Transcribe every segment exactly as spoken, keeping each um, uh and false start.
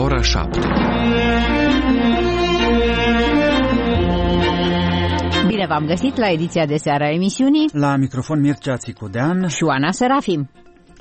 ora șapte. Bine v-am găsit la ediția de seară a emisiunii. La microfon Mircea Țicudean și Oana Serafim.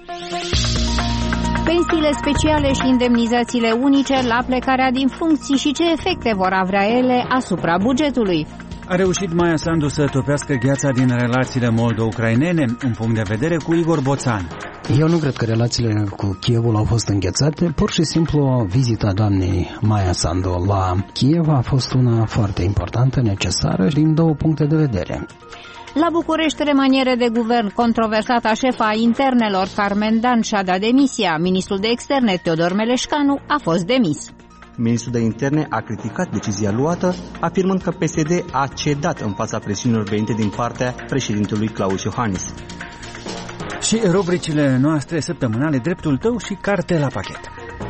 Pensiile speciale și indemnizațiile unice la plecarea din funcții și ce efecte vor avea ele asupra bugetului. A reușit Maia Sandu să topească gheața din relațiile moldo-ucrainene? Un punct de vedere cu Igor Boțan. Eu nu cred că relațiile cu Kievul au fost înghețate, pur și simplu vizita doamnei Maia Sandu la Kiev a fost una foarte importantă, necesară din două puncte de vedere. La București, remaniere de guvern, controversata șefa a internelor Carmen Dan și-a dat demisia. Ministrul de externe Teodor Meleșcanu a fost demis. Ministrul de interne a criticat decizia luată, afirmând că P S D a cedat în fața presiunilor venite din partea președintelui Klaus Iohannis. Și rubricile noastre săptămânale, dreptul tău și carte la pachet.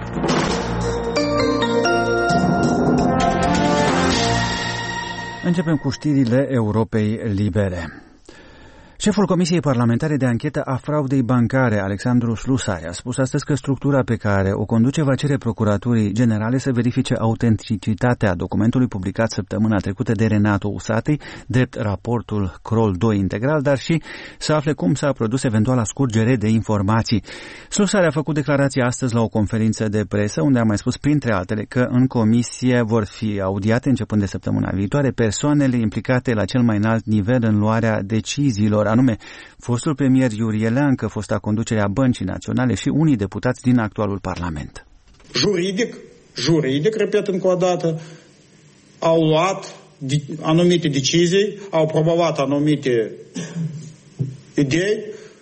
Începem cu știrile Europei Libere. Șeful Comisiei Parlamentare de Anchetă a Fraudei Bancare, Alexandru Slusari, a spus astăzi că structura pe care o conduce va cere Procuraturii Generale să verifice autenticitatea documentului publicat săptămâna trecută de Renato Usatăi, drept raportul Crol doi integral, dar și să afle cum s-a produs eventuala scurgere de informații. Slusari a făcut declarația astăzi la o conferință de presă, unde a mai spus, printre altele, că în comisie vor fi audiate, începând de săptămâna viitoare, persoanele implicate la cel mai înalt nivel în luarea deciziilor, anume fostul premier Iurie Leancă, fosta conducere a Băncii Naționale și unii deputați din actualul Parlament. Juridic, juridic, repet încă o dată, au luat anumite decizii, au promovat anumite idei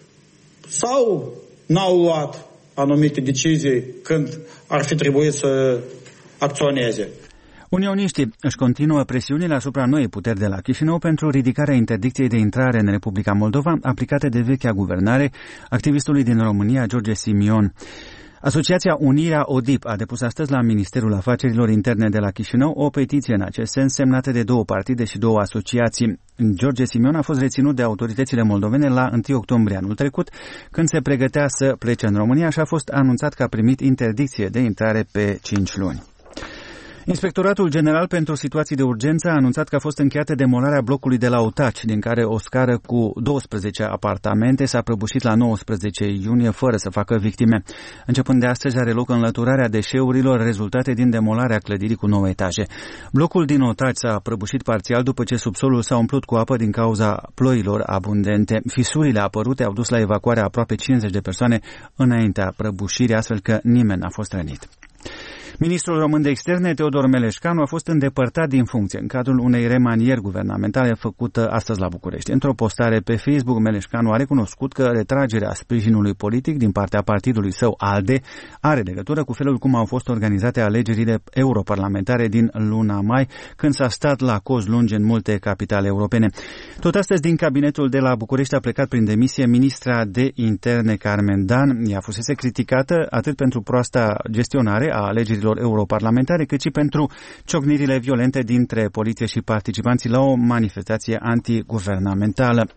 sau n-au luat anumite decizii când ar fi trebuit să acționeze. Unioniștii își continuă presiunile asupra noii puteri de la Chișinău pentru ridicarea interdicției de intrare în Republica Moldova aplicate de vechea guvernare activistului din România, George Simion. Asociația Unirea ODIP a depus astăzi la Ministerul Afacerilor Interne de la Chișinău o petiție în acest sens semnată de două partide și două asociații. George Simion a fost reținut de autoritățile moldovene la întâi octombrie anul trecut, când se pregătea să plece în România și a fost anunțat că a primit interdicție de intrare pe cinci luni. Inspectoratul General pentru Situații de Urgență a anunțat că a fost încheiată demolarea blocului de la Otaci, din care o scară cu douăsprezece apartamente s-a prăbușit la nouăsprezece iunie fără să facă victime. Începând de astăzi are loc înlăturarea deșeurilor rezultate din demolarea clădirii cu nouă etaje. Blocul din Otaci s-a prăbușit parțial după ce subsolul s-a umplut cu apă din cauza ploilor abundente. Fisurile apărute au dus la evacuarea aproape cincizeci de persoane înaintea prăbușirii, astfel că nimeni n-a fost rănit. Ministrul român de externe, Teodor Meleșcanu, a fost îndepărtat din funcție în cadrul unei remanieri guvernamentale făcută astăzi la București. Într-o postare pe Facebook, Meleșcanu a recunoscut că retragerea sprijinului politic din partea partidului său ALDE are legătură cu felul cum au fost organizate alegerile europarlamentare din luna mai, când s-a stat la cozi lungi în multe capitale europene. Tot astăzi, din cabinetul de la București a plecat prin demisie ministra de interne Carmen Dan. Ea fusese criticată atât pentru proasta gestionare a alegerilor europarlamentare, cât și pentru ciocnirile violente dintre poliție și participanții la o manifestație antiguvernamentală.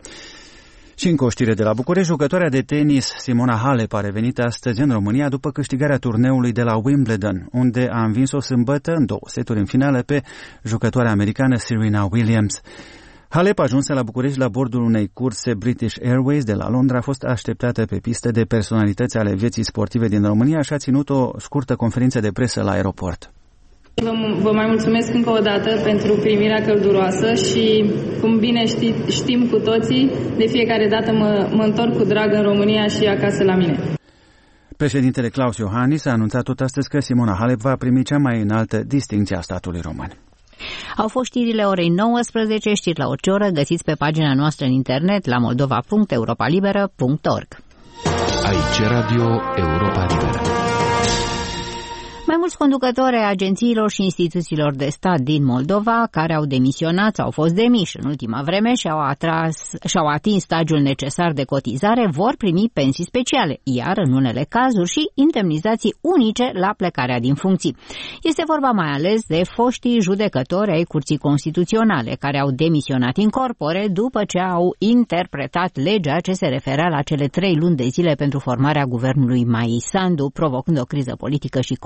Și încă o știre de la București, jucătoarea de tenis Simona Halep a revenit astăzi în România după câștigarea turneului de la Wimbledon, unde a învins-o sâmbătă în două seturi în finală pe jucătoarea americană Serena Williams. Halep, ajunsă la București la bordul unei curse British Airways de la Londra, a fost așteptată pe pistă de personalități ale vieții sportive din România și a ținut o scurtă conferință de presă la aeroport. Vă, vă mai mulțumesc încă o dată pentru primirea călduroasă și, cum bine ști, știm cu toții, de fiecare dată mă, mă întorc cu drag în România și acasă la mine. Președintele Klaus Iohannis a anunțat tot astăzi că Simona Halep va primi cea mai înaltă distincție a statului român. Au fost știrile orei nouăsprezece, știri la orice oră, găsiți pe pagina noastră în internet la moldova punct europa liberă punct org. Aici Radio Europa Liberă. Mai mulți conducători ai agențiilor și instituțiilor de stat din Moldova care au demisionat sau au fost demiși în ultima vreme și au, atras, și-au atins stagiul necesar de cotizare vor primi pensii speciale, iar în unele cazuri și indemnizații unice la plecarea din funcții. Este vorba mai ales de foștii judecători ai Curții Constituționale care au demisionat in corpore după ce au interpretat legea ce se referea la cele trei luni de zile pentru formarea guvernului Maia Sandu, provocând o criză politică și constituțională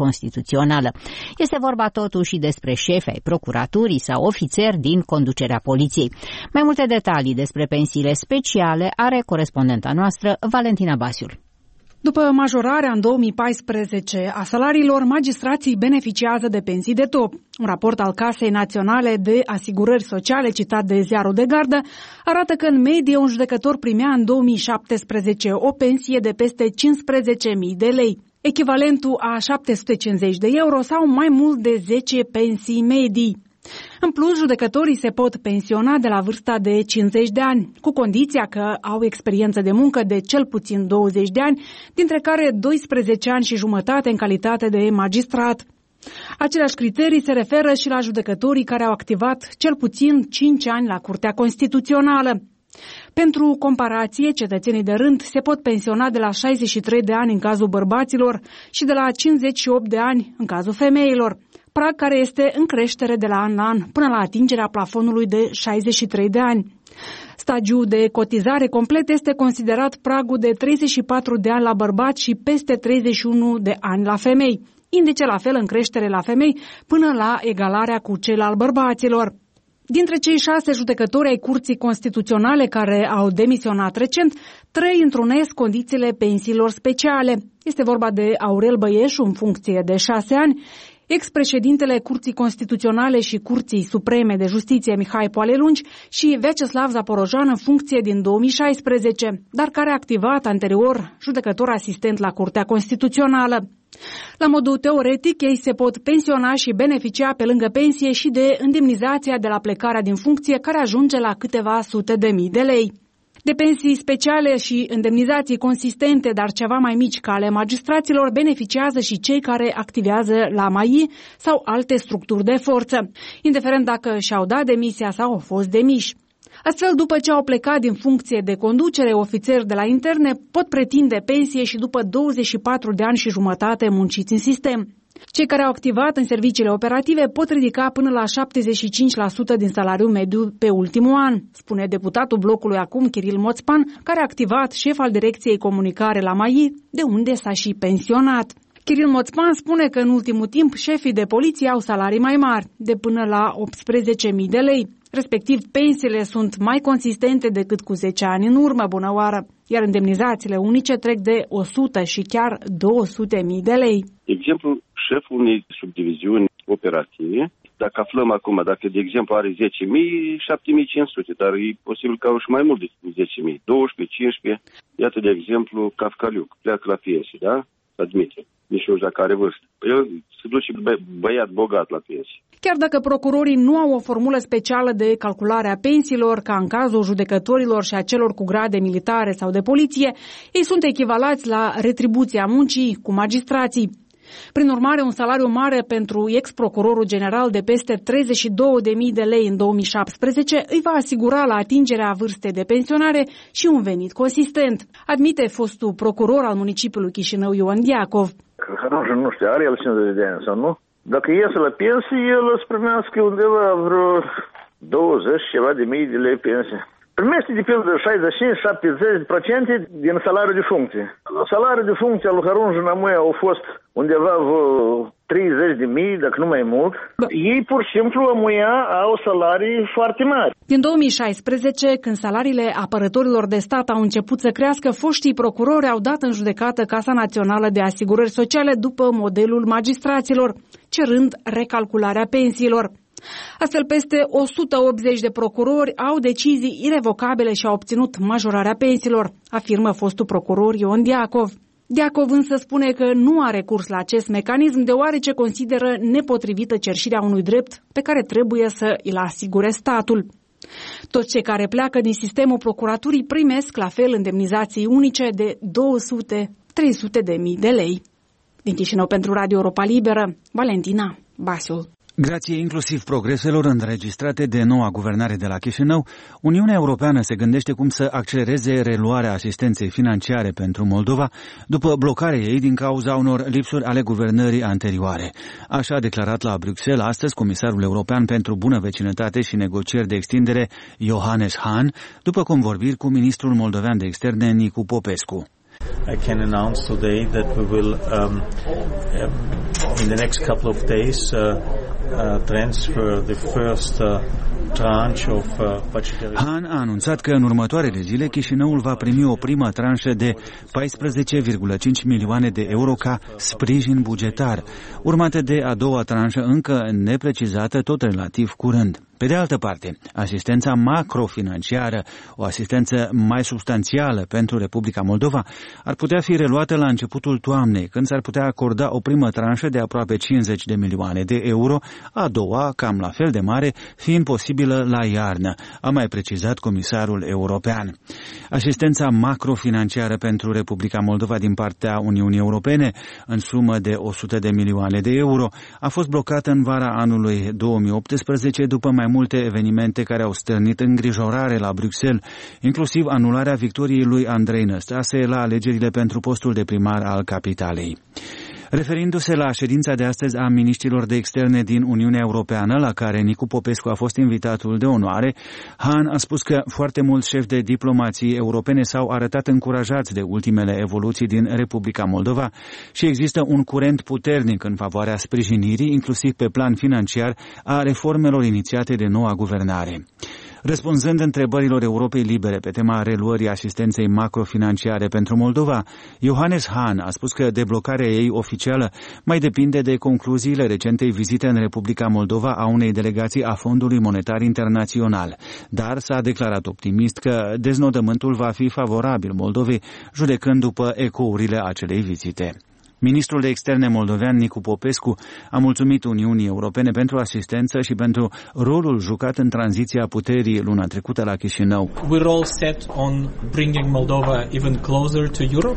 Constituțională. Este vorba totuși despre șefi ai procuraturii sau ofițeri din conducerea poliției. Mai multe detalii despre pensiile speciale are corespondenta noastră, Valentina Basiul. După majorarea în două mii paisprezece a salariilor, magistrații beneficiază de pensii de top. Un raport al Casei Naționale de Asigurări Sociale, citat de Ziarul de Gardă, arată că în medie un judecător primea în două mii șaptesprezece o pensie de peste cincisprezece mii de lei, echivalentul a șapte sute cincizeci de euro sau mai mult de zece pensii medii. În plus, judecătorii se pot pensiona de la vârsta de cincizeci de ani, cu condiția că au experiență de muncă de cel puțin douăzeci de ani, dintre care doisprezece ani și jumătate în calitate de magistrat. Aceleași criterii se referă și la judecătorii care au activat cel puțin cinci ani la Curtea Constituțională. Pentru comparație, cetățenii de rând se pot pensiona de la șaizeci și trei de ani în cazul bărbaților și de la cincizeci și opt de ani în cazul femeilor, prag care este în creștere de la an la an până la atingerea plafonului de șaizeci și trei de ani. Stagiul de cotizare complet este considerat pragul de treizeci și patru de ani la bărbați și peste treizeci și unu de ani la femei, indice la fel în creștere la femei până la egalarea cu cel al bărbaților. Dintre cei șase judecători ai Curții Constituționale care au demisionat recent, trei întrunesc condițiile pensiilor speciale. Este vorba de Aurel Băieșu în funcție de șase ani, ex-președintele Curții Constituționale și Curții Supreme de Justiție Mihai Poalelungi și Vyacheslav Zaporojan în funcție din două mii șaisprezece, dar care a activat anterior judecător asistent la Curtea Constituțională. La modul teoretic, ei se pot pensiona și beneficia pe lângă pensie și de indemnizația de la plecarea din funcție, care ajunge la câteva sute de mii de lei. De pensii speciale și indemnizații consistente, dar ceva mai mici ca ale magistraților, beneficiază și cei care activează la M A I sau alte structuri de forță, indiferent dacă și-au dat demisia sau au fost demiși. Astfel, după ce au plecat din funcție de conducere, ofițeri de la interne pot pretinde pensie și după douăzeci și patru de ani și jumătate munciți în sistem. Cei care au activat în serviciile operative pot ridica până la șaptezeci și cinci la sută din salariul mediu pe ultimul an, spune deputatul blocului acum, Kiril Moțpan, care a activat șef al Direcției Comunicare la M A I, de unde s-a și pensionat. Kiril Moțpan spune că în ultimul timp șefii de poliție au salarii mai mari, de până la optsprezece mii de lei. Respectiv, pensiile sunt mai consistente decât cu zece ani în urmă, bună oară, iar indemnizațiile unice trec de o sută și chiar două sute mii de lei. Exemplu, șeful unei subdiviziuni operative, dacă aflăm acum, dacă de exemplu are zece mii, șapte mii cinci sute, dar e posibil că au și mai mult de zece mii, doisprezece, cincisprezece, iată de exemplu Cafcaliuc, pleacă la pensie, da? Admite, nici nu știu dacă are vârstă. El se duce bă- băiat bogat la pensie. Chiar dacă procurorii nu au o formulă specială de calculare a pensiilor, ca în cazul judecătorilor și a celor cu grade militare sau de poliție, ei sunt echivalați la retribuția muncii cu magistrații. Prin urmare, un salariu mare pentru ex-procurorul general de peste treizeci și două de mii de lei în două mii șaptesprezece îi va asigura la atingerea vârstei de pensionare și un venit consistent, admite fostul procuror al municipiului Chișinău, Ion Diacov. Хороший, nu știu, are el cincizeci de ani sau nu? Dacă iese la pensie, el îți primească undeva vreo douăzeci ceva de mii de lei pensie. Primește de pildă șaizeci și cinci la șaptezeci la sută din salariul de funcție. Salariul de funcție al lui Harun Jănămâia au fost undeva treizeci de mii, dacă nu mai mult. Ei pur și simplu amuia au salarii foarte mari. Din două mii șaisprezece, când salariile apărătorilor de stat au început să crească, foștii procurori au dat în judecată Casa Națională de Asigurări Sociale după modelul magistraților, cerând recalcularea pensiilor. Astfel, peste o sută optzeci de procurori au decizii irevocabile și au obținut majorarea pensiilor, afirmă fostul procuror Ion Diacov. Diacov însă spune că nu are recurs la acest mecanism, deoarece consideră nepotrivită cerșirea unui drept pe care trebuie să îl asigure statul. Toți cei care pleacă din sistemul procuraturii primesc la fel indemnizații unice de două sute la trei sute de mii de lei. Din Chișinău pentru Radio Europa Liberă, Valentina Basiul. Grație inclusiv progreselor înregistrate de noua guvernare de la Chișinău, Uniunea Europeană se gândește cum să accelereze reluarea asistenței financiare pentru Moldova după blocarea ei din cauza unor lipsuri ale guvernării anterioare. Așa a declarat la Bruxelles astăzi comisarul european pentru bună vecinătate și negocieri de extindere Johannes Hahn, după convorbiri cu ministrul moldovean de externe Nicu Popescu. I can announce today that we will, um, um, in the next couple of days, uh, uh, transfer the first uh, tranche of uh, budgetary. Han a anunțat că în următoarele zile Chișinăul va primi o primă tranșă de paisprezece virgulă cinci milioane de euro ca sprijin bugetar, urmată de a doua tranșă încă neprecizată, tot relativ curând. Pe de altă parte, asistența macrofinanciară, o asistență mai substanțială pentru Republica Moldova, ar putea fi reluată la începutul toamnei, când s-ar putea acorda o primă tranșă de aproape cincizeci de milioane de euro, a doua, cam la fel de mare, fiind posibilă la iarnă, a mai precizat comisarul european. Asistența macrofinanciară pentru Republica Moldova din partea Uniunii Europene, în sumă de o sută de milioane de euro, a fost blocată în vara anului două mii optsprezece după mai multe evenimente care au stârnit îngrijorare la Bruxelles, inclusiv anularea victoriei lui Andrei Năstase la alegerile pentru postul de primar al capitalei. Referindu-se la ședința de astăzi a miniștrilor de externe din Uniunea Europeană, la care Nicu Popescu a fost invitatul de onoare, Han a spus că foarte mulți șefi de diplomații europene s-au arătat încurajați de ultimele evoluții din Republica Moldova și există un curent puternic în favoarea sprijinirii, inclusiv pe plan financiar, a reformelor inițiate de noua guvernare. Răspunzând întrebărilor Europei Libere pe tema reluării asistenței macrofinanciare pentru Moldova, Johannes Hahn a spus că deblocarea ei oficială mai depinde de concluziile recentei vizite în Republica Moldova a unei delegații a Fondului Monetar Internațional, dar s-a declarat optimist că deznodământul va fi favorabil Moldovei, judecând după ecourile acelei vizite. Ministrul de Externe moldovean Nicu Popescu a mulțumit Uniunii Europene pentru asistență și pentru rolul jucat în tranziția puterii luna trecută la Chișinău. We're all set on bringing Moldova even closer to Europe.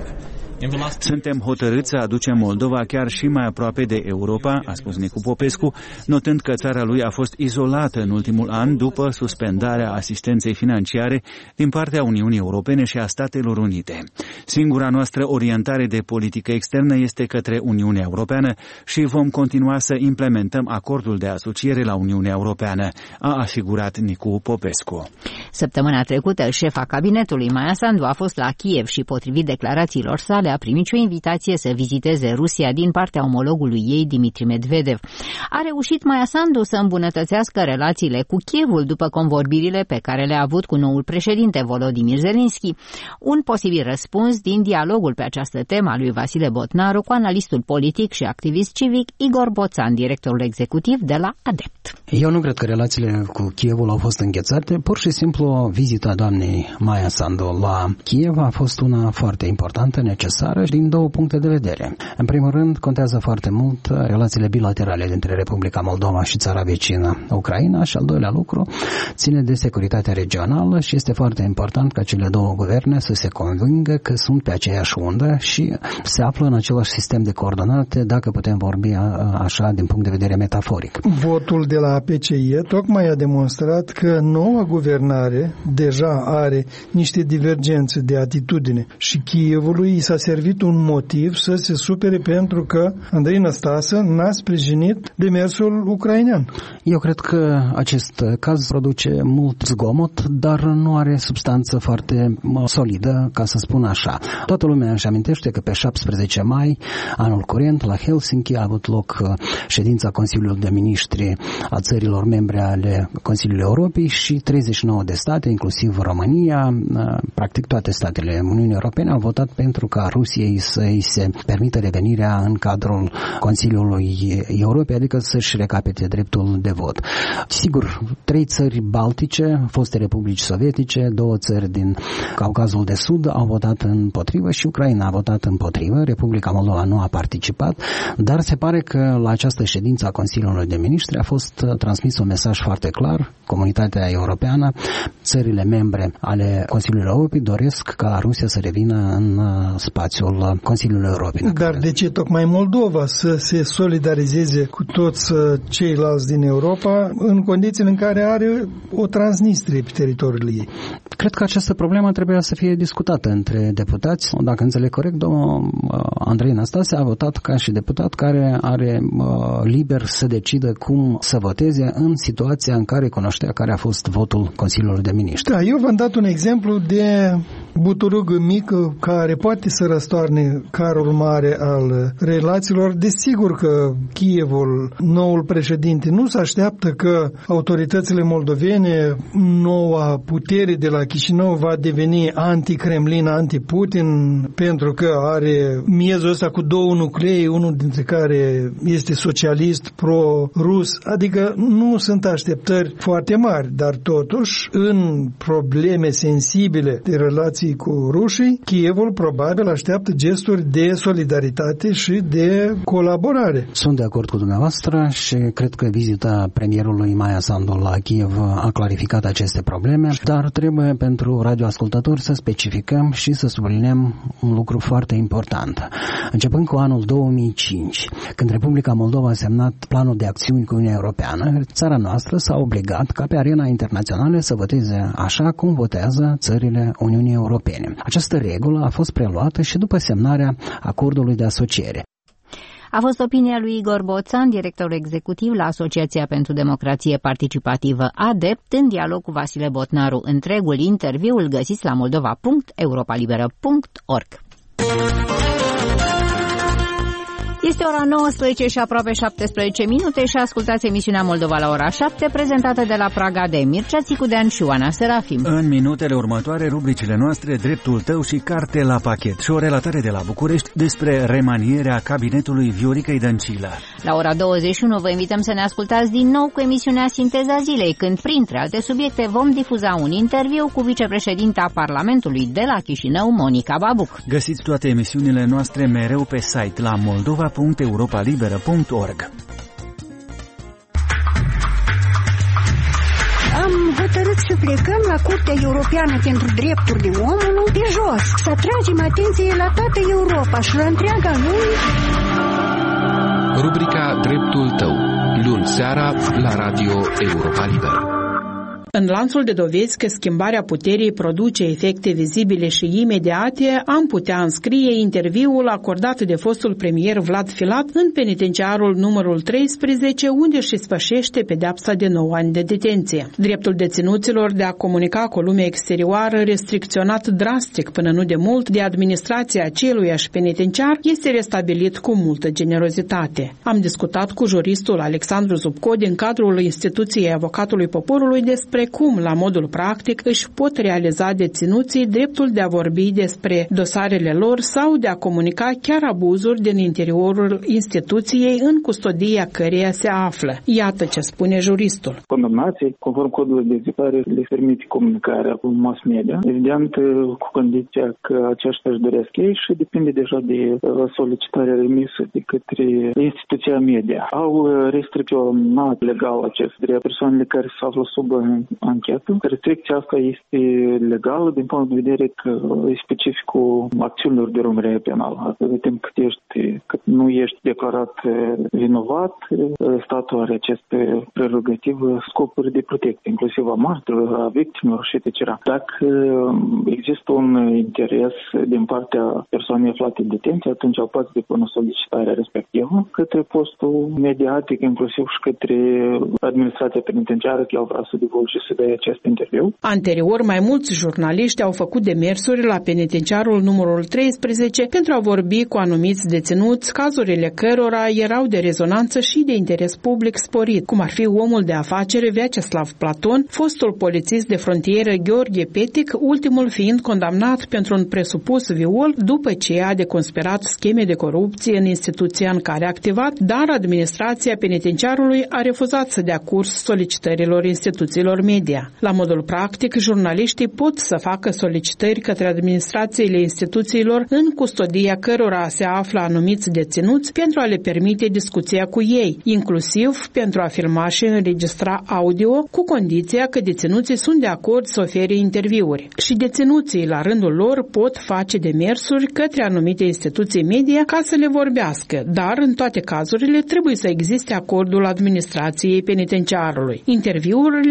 Suntem hotărâți să aducem Moldova chiar și mai aproape de Europa, a spus Nicu Popescu, notând că țara lui a fost izolată în ultimul an după suspendarea asistenței financiare din partea Uniunii Europene și a Statelor Unite. Singura noastră orientare de politică externă este către Uniunea Europeană și vom continua să implementăm acordul de asociere la Uniunea Europeană, a asigurat Nicu Popescu. Săptămâna trecută, șefa cabinetului Maia Sandu a fost la Kiev și, potrivit declarațiilor sale, a primit și o invitație să viziteze Rusia din partea omologului ei, Dimitri Medvedev. A reușit Maia Sandu să îmbunătățească relațiile cu Kievul după convorbirile pe care le-a avut cu noul președinte Volodymyr Zelensky. Un posibil răspuns din dialogul pe această temă al lui Vasile Botnaru cu analistul politic și activist civic Igor Boțan, directorul executiv de la ADEPT. Eu nu cred că relațiile cu Kievul au fost înghețate, pur și simplu vizita doamnei Maia Sandu la Kiev a fost una foarte importantă, necesară din două puncte de vedere. În primul rând, contează foarte mult relațiile bilaterale dintre Republica Moldova și țara vecină Ucraina și al doilea lucru ține de securitatea regională și este foarte important ca cele două guverne să se convingă că sunt pe aceeași undă și se află în același sistem de coordonate, dacă putem vorbi așa din punct de vedere metaforic. Votul de la P C I tocmai a demonstrat că noua guvernare deja are niște divergențe de atitudine și Kievului i s-a servit un motiv să se supere pentru că Andrei Năstase n-a sprijinit demersul ucrainean. Eu cred că acest caz produce mult zgomot, dar nu are substanță foarte solidă, ca să spun așa. Toată lumea își amintește că pe șaptesprezece mai, anul curent, la Helsinki a avut loc ședința Consiliului de Ministri a țărilor membre ale Consiliului Europei și treizeci și nouă de state, inclusiv România, practic toate statele Uniunii Europene, au votat pentru ca Rusiei să-i se permită revenirea în cadrul Consiliului Europei, adică să-și recapete dreptul de vot. Sigur, trei țări baltice, foste republici sovietice, două țări din Caucazul de Sud au votat împotrivă și Ucraina a votat împotrivă, Republica Moldova nu a participat, dar se pare că la această ședință a Consiliului de Ministri a fost transmis un mesaj foarte clar: comunitatea europeană, țările membre ale Consiliului Europei doresc ca Rusia să revină în spațiul Consiliului Europei. Dar de ce tocmai Moldova să se solidarizeze cu toți ceilalți din Europa în condițiile în care are o Transnistrie pe teritoriul ei? Cred că această problemă trebuie să fie discutată între deputați. Dacă înțeleg corect, domnul Andrei Năstase a votat ca și deputat care are liber să decidă cum să voteze în situația în care cunoștea care a fost votul Consiliului de Ministri. Da, eu v-am dat un exemplu de buturugă mică care poate să răstoarne carul mare al relațiilor. Desigur că Kievul, noul președinte, nu se așteaptă că autoritățile moldovene, noua putere de la Chișinău va deveni anti-Kremlin, anti-Putin, pentru că are miezul ăsta cu două nuclei, unul dintre care este socialist, pro-rus, adică nu sunt așteptări foarte mari, dar totuși, în probleme sensibile de relații cu rușii, Kievul probabil așteaptă gesturi de solidaritate și de colaborare. Sunt de acord cu dumneavoastră și cred că vizita premierului Maia Sandu la Kiev a clarificat aceste probleme, dar trebuie pentru radioascultători să specificăm și să subliniem un lucru foarte important. Începând cu anul două mii cinci, când Republica Moldova a semnat planul de acțiuni cu Uniunea Europeană, țara noastră s-a obligat ca pe arena internațională să voteze așa cum votează țările Uniunii Europene. Această regulă a fost preluată și după semnarea acordului de asociere. A fost opinia lui Igor Boțan, director executiv la Asociația pentru Democrație Participativă ADEPT, în dialog cu Vasile Botnaru. Întregul interviu îl găsiți la moldova punct europa liberă punct org. Este ora nouăsprezece și aproape șaptesprezece minute și ascultați emisiunea Moldova la ora șapte, prezentată de la Praga de Mircea Țicudean și Oana Serafim. În minutele următoare, rubricile noastre, Dreptul tău și Carte la pachet și o relatare de la București despre remanierea cabinetului Vioricăi Dăncilă. La ora douăzeci și unu vă invităm să ne ascultați din nou cu emisiunea Sinteza Zilei, când, printre alte subiecte, vom difuza un interviu cu vicepreședinta Parlamentului de la Chișinău, Monica Babuc. Găsiți toate emisiunile noastre mereu pe site la moldova punct europa liberă punct org. Am hotărât să plecăm la Curtea Europeană pentru Drepturile Omului de jos, să atragem atenție la toată Europa și la întreaga lume. Rubrica Dreptul tău, luni seara la Radio Europa Liberă. În lanțul de dovezi că schimbarea puterii produce efecte vizibile și imediate, am putea înscrie interviul acordat de fostul premier Vlad Filat în penitenciarul numărul treisprezece, unde își spășește pedeapsa de nouă ani de detenție. Dreptul deținuților de a comunica cu lumea exterioară, restricționat drastic până nu de mult de administrația aceluiași penitenciar, este restabilit cu multă generozitate. Am discutat cu juristul Alexandru Zubco din cadrul instituției Avocatului Poporului despre cum, la modul practic, își pot realiza deținuții dreptul de a vorbi despre dosarele lor sau de a comunica chiar abuzuri din interiorul instituției în custodia căreia se află. Iată ce spune juristul. Condamnații, conform codului de vizitare, le permite comunicarea cu mass media, evident cu condiția că aceștia își doresc ei și depinde deja de solicitarea remisă de către instituția media. Au restricționat legal acest drept persoanele care se află sub anchetă. Restricția asta este legală din punct de vedere că e specificul acțiunilor de urmărire penală. Atât timp cât, ești, cât nu ești declarat vinovat, statul are aceste prerogative, scopuri de protecție, inclusiv a martorilor, a victimelor și et cetera. Dacă există un interes din partea persoanei aflate în detenție, atunci au poate depune solicitarea respectivă către postul mediatic, inclusiv și către administrația penitenciară, că el vrea să divulge să dea acest interviu. Anterior, mai mulți jurnaliști au făcut demersuri la penitenciarul numărul treisprezece pentru a vorbi cu anumiți deținuți, cazurile cărora erau de rezonanță și de interes public sporit, cum ar fi omul de afacere Vyacheslav Platon, fostul polițist de frontieră Gheorghe Petic, ultimul fiind condamnat pentru un presupus viol după ce a deconspirat scheme de corupție în instituția în care a activat, dar administrația penitenciarului a refuzat să dea curs solicitărilor instituțiilor media. La modul practic, jurnaliștii pot să facă solicitări către administrațiile instituțiilor în custodia cărora se află anumiți deținuți pentru a le permite discuția cu ei, inclusiv pentru a filma și înregistra audio, cu condiția că deținuții sunt de acord să ofere interviuri. Și deținuții, la rândul lor, pot face demersuri către anumite instituții media ca să le vorbească, dar în toate cazurile trebuie să existe acordul administrației penitenciarului. Interviurile se pot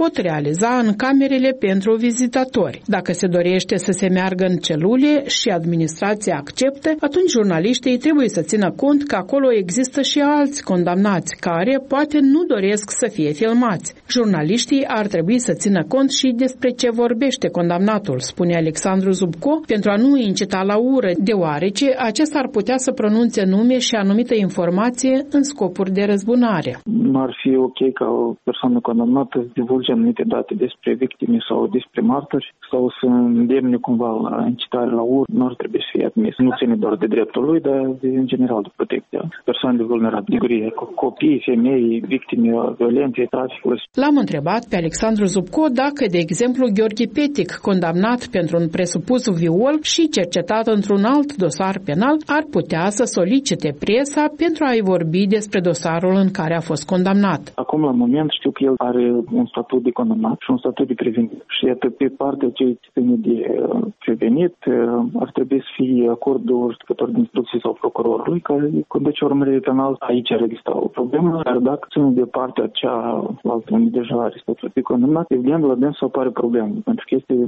pot realiza în camerele pentru vizitatori. Dacă se dorește să se meargă în celule și administrația acceptă, atunci jurnaliștii trebuie să țină cont că acolo există și alți condamnați care poate nu doresc să fie filmați. Jurnaliștii ar trebui să țină cont și despre ce vorbește condamnatul, spune Alexandru Zubco, pentru a nu incita la ură, deoarece acesta ar putea să pronunțe nume și anumită informație în scopuri de răzbunare. Nu ar fi ok ca o persoană condamnată să divulge anumite date despre victime sau despre martori sau să îndemne cumva la incitare la ură. Nu ar trebui să fie admis. Nu ține doar de dreptul lui, dar de, în general de protecția persoanelor vulnerabile, copii, femei, victime violenței, traficului. L-am întrebat pe Alexandru Zubco dacă, de exemplu, Gheorghe Petic, condamnat pentru un presupus viol și cercetat într-un alt dosar penal, ar putea să solicite presa pentru a-i vorbi despre dosarul în care a fost condamnat. Acum, la moment, știu că el are un statut de condamnat și un statut de prevenit. Și iată, pe partea ce ține de prevenit, ar trebui să fie acordul judecător de instrucție sau procurorului care conduce urmărire penală. Aici ar exista o problemă, dar dacă ține de partea cea altă unde deja are statutul de condamnat, evident, la dânsul apare problemă, pentru că este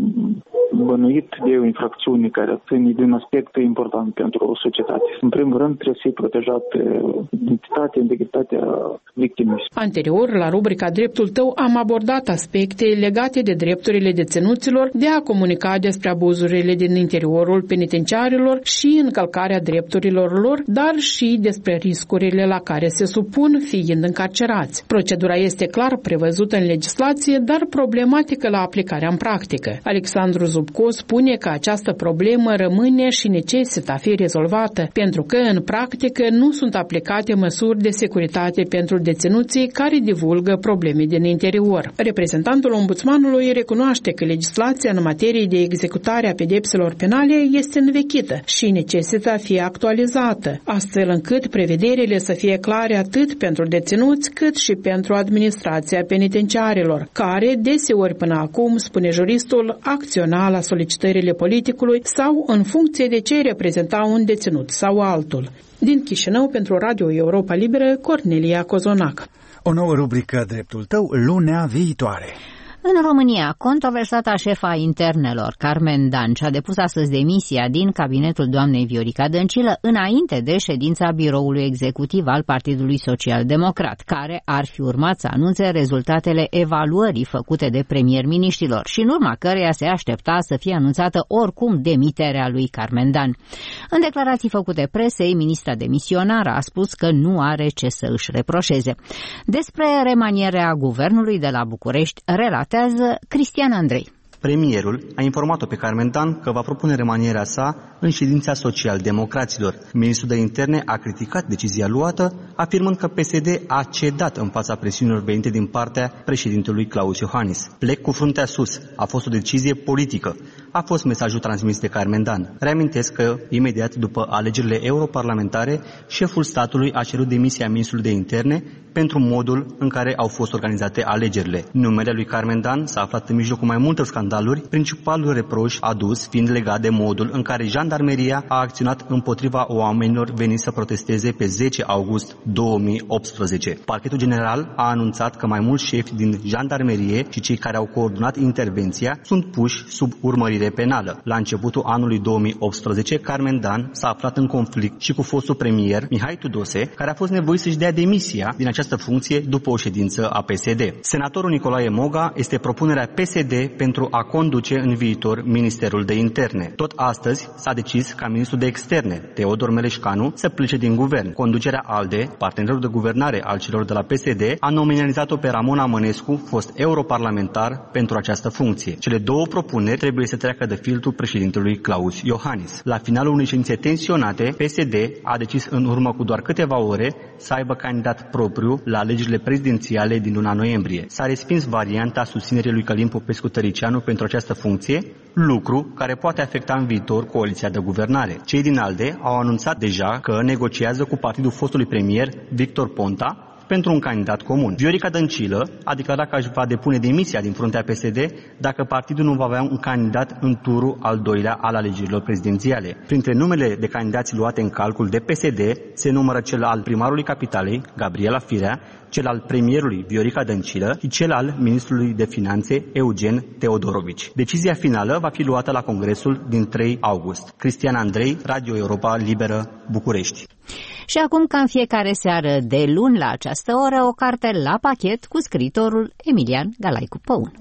bănuit de o infracțiune care ține de un aspect important pentru o societate. În primul rând, trebuie să fie protejat identitatea, integritatea victimei. Anterior, la rubrica Dreptul tău, am abordat aspecte legate de drepturile deținuților de a comunica despre abuzurile din interiorul penitenciarilor și încălcarea drepturilor lor, dar și despre riscurile la care se supun fiind încarcerați. Procedura este clar prevăzută în legislație, dar problematică la aplicarea în practică. Alexandru Zubco spune că această problemă rămâne și necesită a fi rezolvată, pentru că în practică nu sunt aplicate măsuri de securitate pentru deținuții care divulgă probleme din interior. Reprezentantul ombudsmanului recunoaște că legislația în materie de executare a pedepselor penale este învechită și necesită a fi actualizată, astfel încât prevederile să fie clare atât pentru deținuți cât și pentru administrația penitenciarilor, care deseori până acum, spune juristul, acționa la solicitările politicului sau în funcție de ce reprezenta un deținut sau altul. Din Chișinău, pentru Radio Europa Liberă, Cornelia Cozonac. O nouă rubrică Dreptul tău, lunea viitoare. În România, controversata șefa internelor, Carmen Dan, și-a depus astăzi demisia din cabinetul doamnei Viorica Dăncilă înainte de ședința biroului executiv al Partidului Social Democrat, care ar fi urmat să anunțe rezultatele evaluării făcute de premier-miniștrilor și în urma căreia se aștepta să fie anunțată oricum demiterea lui Carmen Dan. În declarații făcute presei, ministra demisionară a spus că nu are ce să își reproșeze. Despre remanierea guvernului de la București relatează Cristian Andrei. Premierul a informat-o pe Carmen Dan că va propune remanierea sa în ședința social-democraților. Ministrul de Interne a criticat decizia luată, afirmând că P S D a cedat în fața presiunilor venite din partea președintelui Claus Iohannis. Plec cu fruntea sus. A fost o decizie politică. A fost mesajul transmis de Carmen Dan. Reamintesc că, imediat după alegerile europarlamentare, șeful statului a cerut demisia ministrului de Interne pentru modul în care au fost organizate alegerile. Numele lui Carmen Dan s-a aflat în mijlocul mai multor scandaluri, principalul reproș adus fiind legat de modul în care jandarmeria a acționat împotriva oamenilor veniți să protesteze pe zece august două mii optsprezece. Parchetul general a anunțat că mai mulți șefi din jandarmerie și cei care au coordonat intervenția sunt puși sub urmărire penală. La începutul anului două mii optsprezece, Carmen Dan s-a aflat în conflict și cu fostul premier Mihai Tudose, care a fost nevoit să-și dea demisia din această funcție după o ședință a P S D. Senatorul Nicolae Moga este propunerea P S D pentru a conduce în viitor Ministerul de Interne. Tot astăzi s-a decis ca ministrul de Externe, Teodor Meleșcanu, să plece din guvern. Conducerea ALDE, partenerul de guvernare al celor de la P S D, a nominalizat-o pe Ramona Mănescu, fost europarlamentar, pentru această funcție. Cele două propuneri trebuie să treacă de filtrul președintelui Claus Iohannis. La finalul unei ședințe tensionate, P S D a decis în urmă cu doar câteva ore să aibă candidat propriu la alegerile prezidențiale din luna noiembrie. S-a respins varianta susținerii lui Călim Popescu-Tăricianu pentru această funcție, lucru care poate afecta în viitor coaliția de guvernare. Cei din ALDE au anunțat deja că negociază cu partidul fostului premier Victor Ponta pentru un candidat comun. Viorica Dăncilă a declarat că își va depune demisia din fruntea P S D dacă partidul nu va avea un candidat în turul al doilea al alegerilor prezidențiale. Printre numele de candidați luate în calcul de P S D se numără cel al primarului Capitalei, Gabriela Firea, cel al premierului Viorica Dăncilă și cel al ministrului de finanțe Eugen Teodorovici. Decizia finală va fi luată la congresul din trei august. Cristian Andrei, Radio Europa Liberă, București. Și acum, ca în fiecare seară de luni la această oră, o carte la pachet cu scriitorul Emilian Galaicu Păun.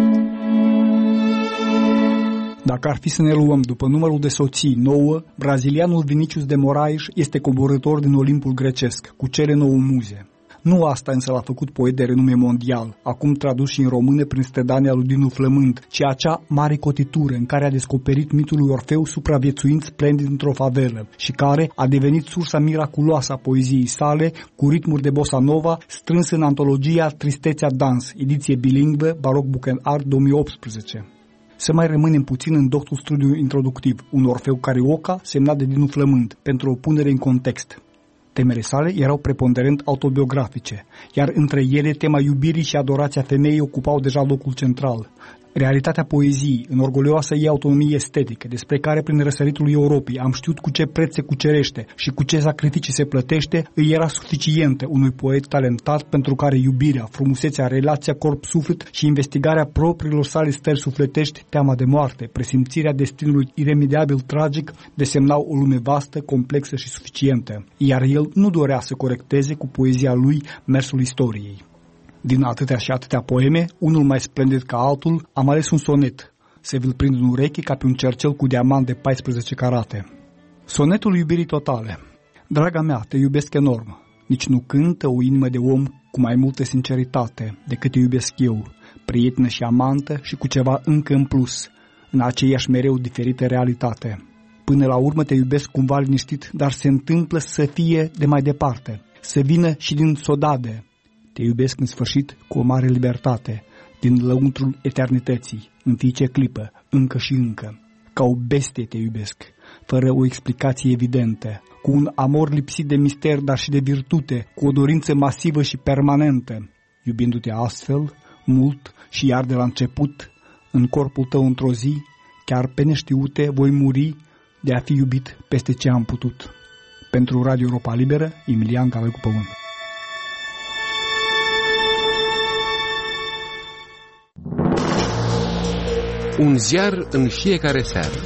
Dacă ar fi să ne luăm după numărul de soții nouă, brazilianul Vinicius de Moraes este coborâtor din Olimpul grecesc, cu cele nouă muze. Nu asta însă l-a făcut poet de renume mondial, acum tradus și în română prin stădania lui Dinu Flământ, ci acea mare cotitură în care a descoperit mitul lui Orfeu supraviețuind splendid într-o favelă și care a devenit sursa miraculoasă a poeziei sale, cu ritmuri de bossa nova, strâns în antologia Tristețea Dans, ediție bilingvă, Baroc Book and Art două mii optsprezece. Să mai rămânem puțin în doctul studiu introductiv, un Orfeu Carioca semnat de Dinu Flământ, pentru o punere în context. Temele sale erau preponderent autobiografice, iar între ele tema iubirii și adorația femeii ocupau deja locul central. Realitatea poeziei, în orgolioasă ei autonomie estetică, despre care prin răsăritul Europei am știut cu ce preț se cucerește și cu ce sacrificii se plătește, îi era suficientă unui poet talentat pentru care iubirea, frumusețea, relația corp-suflet și investigarea propriilor sale stări sufletești, teama de moarte, presimțirea destinului iremediabil tragic, desemnau o lume vastă, complexă și suficientă. Iar el nu dorea să corecteze cu poezia lui mersul istoriei. Din atâtea și atâtea poeme, unul mai splendid ca altul, am ales un sonet. Se vi-l prind în ureche ca pe un cercel cu diamant de paisprezece carate. Sonetul iubirii totale. Draga mea, te iubesc enorm. Nici nu cântă o inimă de om cu mai multă sinceritate decât te iubesc eu, prietenă și amantă și cu ceva încă în plus, în aceeași mereu diferită realitate. Până la urmă te iubesc cumva liniștit, dar se întâmplă să fie de mai departe, să vină și din sodade. Te iubesc în sfârșit cu o mare libertate, din lăuntrul eternității, în fiecare clipă, încă și încă. Ca o bestie te iubesc, fără o explicație evidentă, cu un amor lipsit de mister, dar și de virtute, cu o dorință masivă și permanentă. Iubindu-te astfel, mult și iar de la început, în corpul tău într-o zi, chiar pe neștiute voi muri de a fi iubit peste ce am putut. Pentru Radio Europa Liberă, Emilian Galaicu Păun. Un ziar în fiecare seară.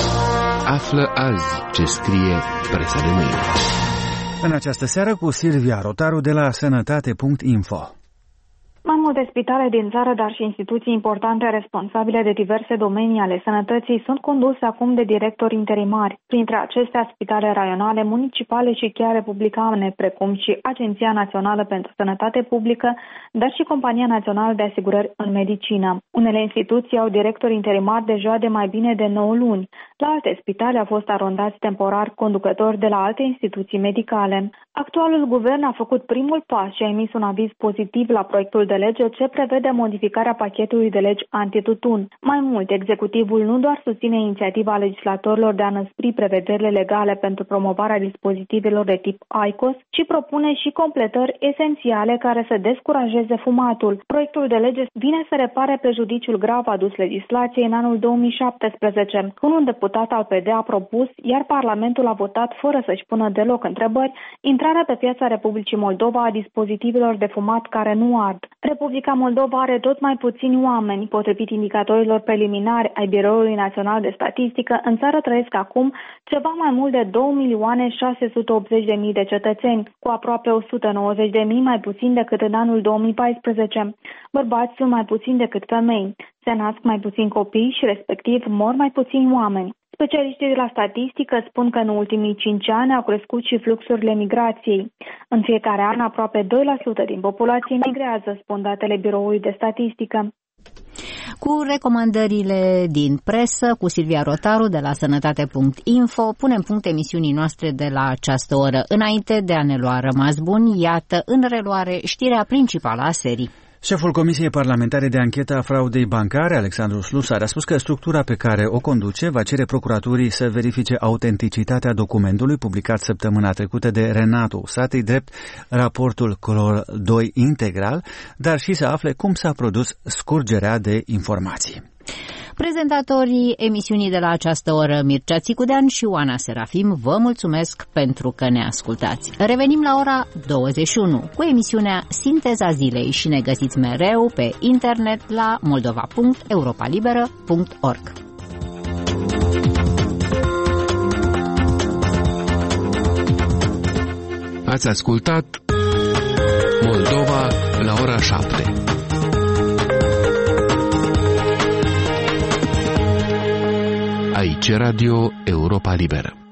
Află azi ce scrie presa de mâine. În această seară cu Silvia Rotaru de la sănătate punct info. Mai multe spitale din țară, dar și instituții importante responsabile de diverse domenii ale sănătății sunt conduse acum de directori interimari. Printre acestea, spitale raionale, municipale și chiar republicane, precum și Agenția Națională pentru Sănătate Publică, dar și Compania Națională de Asigurări în Medicină. Unele instituții au directori interimari deja de mai bine de nouă luni. La alte spitale au fost arondați temporar conducători de la alte instituții medicale. Actualul guvern a făcut primul pas și a emis un aviz pozitiv la proiectul de lege ce prevede modificarea pachetului de legi antitutun. Mai mult, executivul nu doar susține inițiativa legislatorilor de a năspri prevederile legale pentru promovarea dispozitivelor de tip I Q O S, ci propune și completări esențiale care să descurajeze fumatul. Proiectul de lege vine să repare prejudiciul grav adus legislației în anul două mii șaptesprezece, când un deputat al P D a propus, iar Parlamentul a votat fără să-și pună deloc întrebări, intrarea pe piața Republicii Moldova a dispozitivelor de fumat care nu ard. Republica Moldova are tot mai puțini oameni. Potrivit indicatorilor preliminari ai Biroului Național de Statistică, în țară trăiesc acum ceva mai mult de două milioane șase sute optzeci de mii de cetățeni, cu aproape o sută nouăzeci de mii mai puțin decât în anul două mii paisprezece. Bărbați sunt mai puțini decât femei. Se nasc mai puțini copii și respectiv mor mai puțini oameni. Specialiștii de la statistică spun că în ultimii cinci ani au crescut și fluxurile migrației. În fiecare an, aproape doi la sută din populație migrează, spun datele Biroului de Statistică. Cu recomandările din presă, cu Silvia Rotaru de la sănătate punct info, punem punct emisiunii noastre de la această oră. Înainte de a ne lua rămas bun, iată în reluare știrea principală a serii. Șeful Comisiei Parlamentare de Anchetă a Fraudei Bancare, Alexandru Slusar, a spus că structura pe care o conduce va cere procuraturii să verifice autenticitatea documentului publicat săptămâna trecută de Renato Usatăi, drept raportul Color doi integral, dar și să afle cum s-a produs scurgerea de informații. Prezentatorii emisiunii de la această oră, Mircea Țicudean și Oana Serafim, vă mulțumesc pentru că ne ascultați. Revenim la ora douăzeci și unu cu emisiunea Sinteza Zilei și ne găsiți mereu pe internet la moldova punct europa liberă punct org. Ați ascultat Moldova la ora șapte. Aici Radio Europa Liberă.